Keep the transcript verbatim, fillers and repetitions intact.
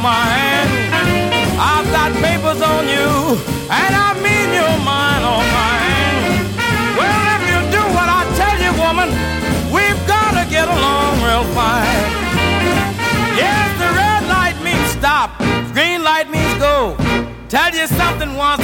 mind. I've got papers on you, and I mean you're mine, oh mine. Well, if you do what I tell you, woman, we've gotta get along real fine. Yes, the red light means stop, green light means go. Tell you something once,